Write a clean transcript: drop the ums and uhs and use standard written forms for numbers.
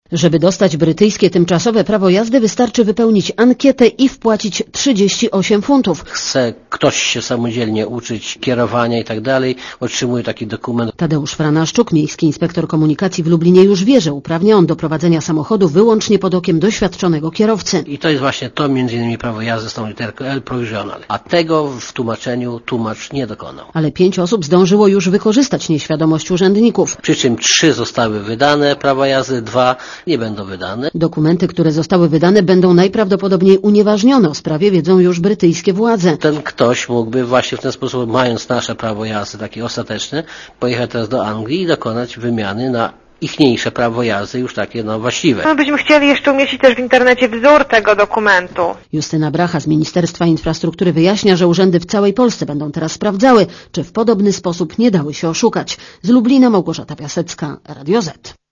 Żeby dostać brytyjskie tymczasowe prawo jazdy, wystarczy wypełnić ankietę i wpłacić 38 funtów. Chce ktoś się samodzielnie uczyć kierowania i tak dalej, otrzymuje taki dokument. Tadeusz Franaszczuk, miejski inspektor komunikacji w Lublinie, już wie, że uprawnia on do prowadzenia samochodu wyłącznie pod okiem doświadczonego kierowcy. I to jest właśnie to, m.in. prawo jazdy z tą literką L provisional. A tego w tłumaczeniu tłumacz nie dokonał. Ale 5 osób zdążyło już wykorzystać nieświadomość urzędników. Przy czym 3 zostały wydane prawa jazdy, 2 nie będą wydane. Dokumenty, które zostały wydane, będą najprawdopodobniej unieważnione. O sprawie wiedzą już brytyjskie władze. Ten ktoś mógłby właśnie w ten sposób, mając nasze prawo jazdy takie ostateczne, pojechać teraz do Anglii i dokonać wymiany na ichniejsze prawo jazdy, już takie właściwe. My byśmy chcieli jeszcze umieścić też w internecie wzór tego dokumentu. Justyna Bracha z Ministerstwa Infrastruktury wyjaśnia, że urzędy w całej Polsce będą teraz sprawdzały, czy w podobny sposób nie dały się oszukać. Z Lublina Małgorzata Piasecka, Radio Z.